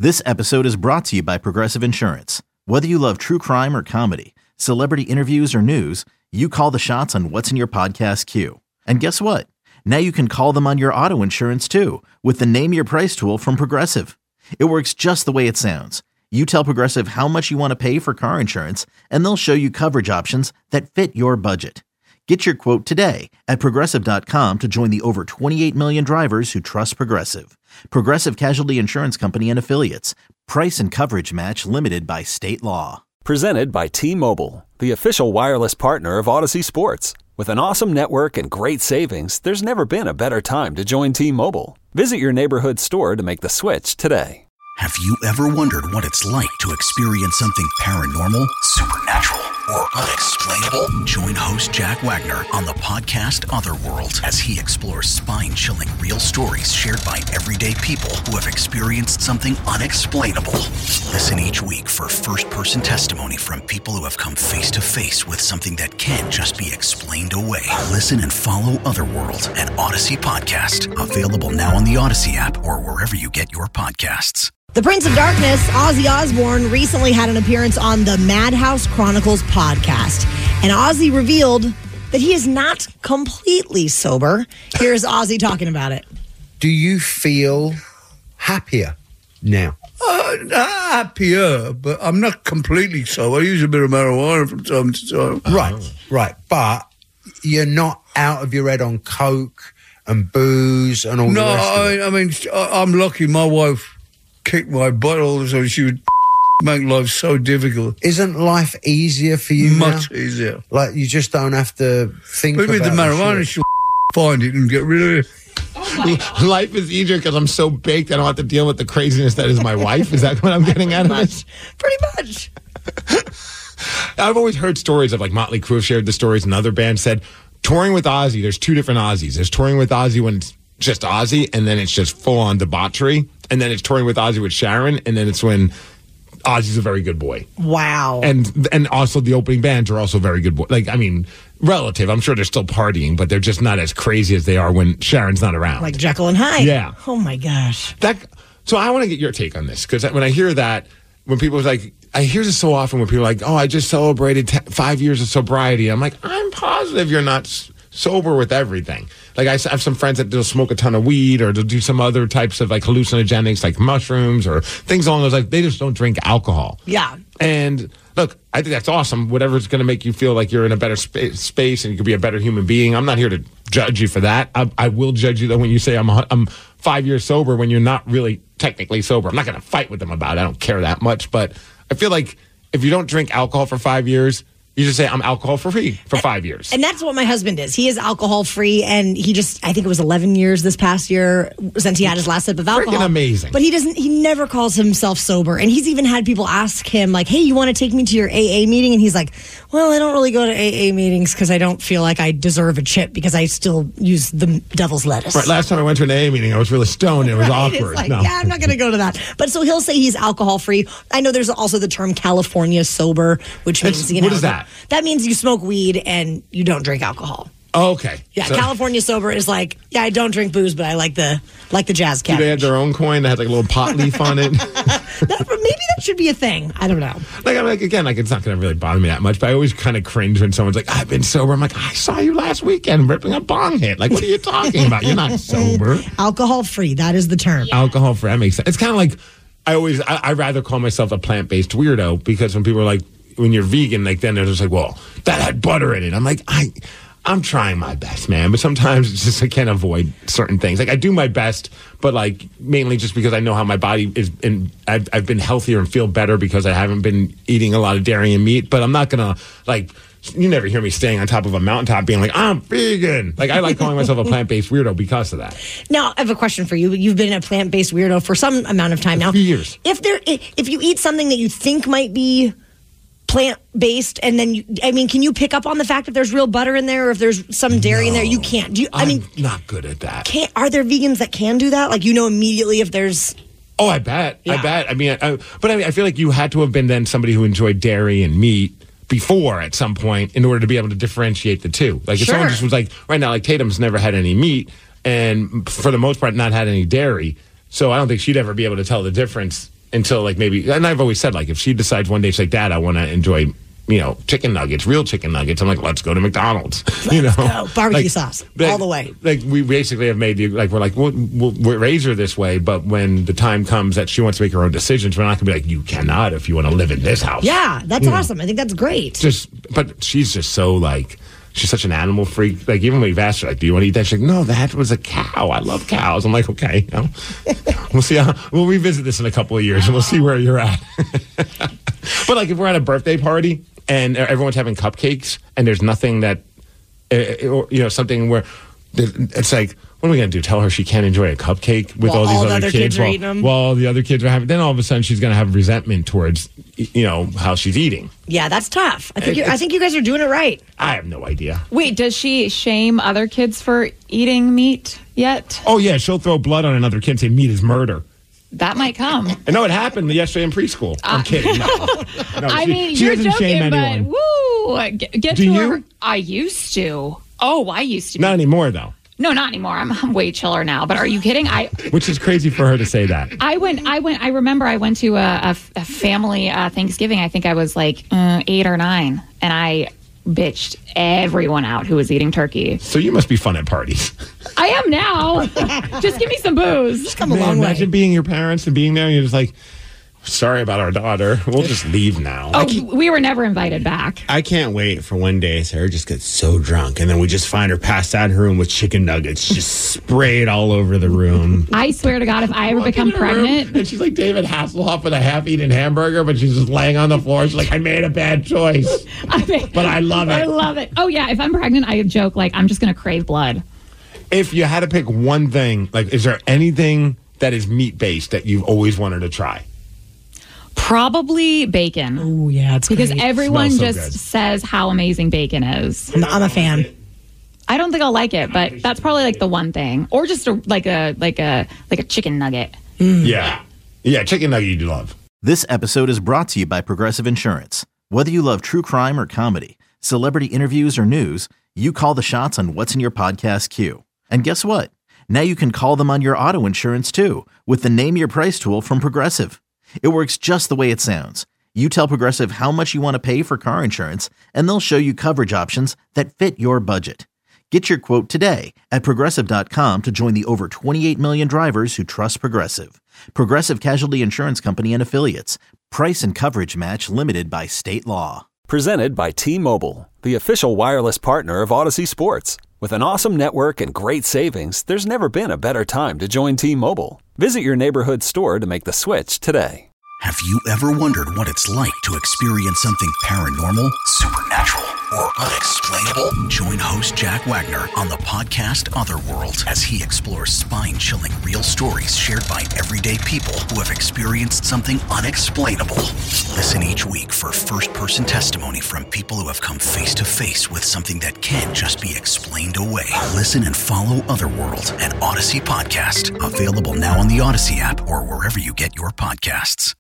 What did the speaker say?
This episode is brought to you by Progressive Insurance. Whether you love true crime or comedy, celebrity interviews or news, you call the shots on what's in your podcast queue. And guess what? Now you can call them on your auto insurance too with the Name Your Price tool from Progressive. It works just the way it sounds. You tell Progressive how much you want to pay for car insurance, and they'll show you coverage options that fit your budget. Get your quote today at Progressive.com to join the over 28 million drivers who trust Progressive. Progressive Casualty Insurance Company and Affiliates. Price and coverage match limited by state law. Presented by T-Mobile, the official wireless partner of Odyssey Sports. With an awesome network and great savings, there's never been a better time to join T-Mobile. Visit your neighborhood store to make the switch today. Have you ever wondered what it's like to experience something paranormal, supernatural, or unexplainable? Join host Jack Wagner on the podcast Otherworld as he explores spine-chilling real stories shared by everyday people who have experienced something unexplainable. Listen each week for first-person testimony from people who have come face-to-face with something that can't just be explained away. Listen and follow Otherworld, an Odyssey podcast. Available now on the Odyssey app or wherever you get your podcasts. The Prince of Darkness, Ozzy Osbourne, recently had an appearance on the Madhouse Chronicles podcast. And Ozzy revealed that he is not completely sober. Here's Ozzy talking about it. Do you feel happier now? Happier, but I'm not completely sober. I use a bit of marijuana from time to time. Right. But you're not out of your head on coke and booze and all the rest of it. I mean, I'm lucky my wife kicked my butt all the time. She would make life so difficult. Isn't life easier for you Much now? easier. Like, you just don't have to think But about with the marijuana, she'll find it and get rid of it. Life is easier because I'm so baked I don't have to deal with the craziness that is my wife. Is that what I'm getting out of this? Pretty much. I've always heard stories of, like, Motley Crue shared the stories, and other bands said, touring with Ozzy, there's two different Ozzies. There's touring with Ozzy when it's just Ozzy, and then it's just full-on debauchery. And then it's touring with Ozzy with Sharon, and then it's when Ozzy's a very good boy. Wow. And also the opening bands are also very good boys. Like, I mean, relative. I'm sure they're still partying, but they're just not as crazy as they are when Sharon's not around. Like Jekyll and Hyde. Yeah. Oh, my gosh. So I want to get your take on this, because when I hear that, when people are like, I hear this so often when people are like, oh, I just celebrated 5 years of sobriety. I'm like, I'm positive you're not sober with everything. Like, I have some friends that they'll smoke a ton of weed, or they'll do some other types of, like, hallucinogenics, like mushrooms or things along those lines. They just don't drink alcohol. Yeah. And look, I think that's awesome. Whatever's going to make you feel like you're in a better space and you can be a better human being. I'm not here to judge you for that. I will judge you, though, when you say I'm 5 years sober when you're not really technically sober. I'm not going to fight with them about it. I don't care that much. But I feel like if you don't drink alcohol for 5 years, you just say, I'm alcohol-free for 5 years. And that's what my husband is. He is alcohol-free, and he just, I think it was 11 years this past year since he had his last sip of alcohol. Freaking amazing. But he never calls himself sober. And he's even had people ask him, like, hey, you want to take me to your AA meeting? And he's like, well, I don't really go to AA meetings because I don't feel like I deserve a chip because I still use the devil's lettuce. Right, last time I went to an AA meeting, I was really stoned. It was awkward. It's like, yeah, I'm not going to go to that. But so he'll say he's alcohol-free. I know there's also the term California sober, which means, what is that? That means you smoke weed and you don't drink alcohol. Oh, okay. Yeah, So, California sober is like, yeah, I don't drink booze, but I like the jazz do cabbage. they have their own coin that has like a little pot leaf on it? Maybe that should be a thing. I don't know. Again, it's not going to really bother me that much, but I always kind of cringe when someone's like, I've been sober. I'm like, I saw you last weekend ripping a bong hit. Like, what are you talking about? You're not sober. Alcohol-free, that is the term. Yeah. Alcohol-free, that makes sense. It's kind of like, I rather call myself a plant-based weirdo, because when people are like, when you're vegan, like, then they're just like, well, that had butter in it. I'm like, I'm trying my best, man, but sometimes it's just I can't avoid certain things. Like, I do my best, but like mainly just because I know how my body is, and I've been healthier and feel better because I haven't been eating a lot of dairy and meat. But I'm not gonna, like, you never hear me staying on top of a mountaintop being like, I'm vegan. Like, I like calling myself a plant-based weirdo because of that. Now, I have a question for you. You've been a plant-based weirdo for some amount of time now. A few years. If you eat something that you think might be plant-based, and then can you pick up on the fact if there's real butter in there, or if there's some dairy in there? You can't. I'm not good at that. Are there vegans that can do that? Like, immediately if there's... Oh, I bet. Yeah. I bet. I feel like you had to have been then somebody who enjoyed dairy and meat before at some point in order to be able to differentiate the two. Like, if someone just was like, right now, like Tatum's never had any meat and for the most part not had any dairy, so I don't think she'd ever be able to tell the difference until like maybe, and I've always said like if she decides one day she's like, Dad, I want to enjoy, chicken nuggets, real chicken nuggets. I'm like, let's go to McDonald's. Barbecue sauce all the way. Like we basically have made we'll raise her this way, but when the time comes that she wants to make her own decisions, we're not going to be like, you cannot if you want to live in this house. Yeah, that's awesome. I think that's great. But she's just so like, she's such an animal freak. Like even when we've asked her, like, do you want to eat that? She's like, no, that was a cow. I love cows. I'm like, okay, we'll see we'll revisit this in a couple of years and we'll see where you're at. But like if we're at a birthday party and everyone's having cupcakes and there's nothing that, something where it's like, what are we going to do? Tell her she can't enjoy a cupcake with all these other kids are eating them? While all the other kids are having, then all of a sudden she's going to have resentment towards, how she's eating. Yeah, that's tough. I think you guys are doing it right. I have no idea. Wait, does she shame other kids for eating meat yet? Oh, yeah. She'll throw blood on another kid and say meat is murder. That might come. I know it happened yesterday in preschool. I'm kidding. No, you're joking, but woo! Get Do to you? her. I used to. Oh, I used to. Not anymore, though. No, not anymore. I'm way chiller now. But are you kidding? Which is crazy for her to say that. I remember I went to a family Thanksgiving. I think I was like 8 or 9, and I bitched everyone out who was eating turkey. So you must be fun at parties. I am now. Just give me some booze. Just come a long way. Imagine being your parents and being there and you're just like, sorry about our daughter. We'll just leave now. Oh, we were never invited back. I can't wait for one day Sarah just gets so drunk and then we just find her passed out in her room with chicken nuggets just sprayed all over the room. I swear to God, if I ever become pregnant. And she's like David Hasselhoff with a half-eaten hamburger, but she's just laying on the floor. She's like, I made a bad choice. But I love it. I love it. Oh, yeah. If I'm pregnant, I joke like I'm just going to crave blood. If you had to pick one thing, like, is there anything that is meat-based that you've always wanted to try? Probably bacon. Oh, yeah. It's because great. everyone So just good. says how amazing bacon is. I'm a fan. I don't think I'll like it, but that's probably like the one thing. Or just like a chicken nugget. Yeah. Yeah, chicken nugget you love. This episode is brought to you by Progressive Insurance. Whether you love true crime or comedy, celebrity interviews or news, you call the shots on what's in your podcast queue. And guess what? Now you can call them on your auto insurance too with the Name Your Price tool from Progressive. It works just the way it sounds. You tell Progressive how much you want to pay for car insurance, and they'll show you coverage options that fit your budget. Get your quote today at Progressive.com to join the over 28 million drivers who trust Progressive. Progressive Casualty Insurance Company and Affiliates. Price and coverage match limited by state law. Presented by T-Mobile, the official wireless partner of Odyssey Sports. With an awesome network and great savings, there's never been a better time to join T-Mobile. Visit your neighborhood store to make the switch today. Have you ever wondered what it's like to experience something paranormal, supernatural, or unexplainable? Join host Jack Wagner on the podcast Otherworld as he explores spine-chilling real stories shared by everyday people who have experienced something unexplainable. Listen each week for first-person testimony from people who have come face-to-face with something that can't just be explained away. Listen and follow Otherworld, an Odyssey podcast. Available now on the Odyssey app or wherever you get your podcasts.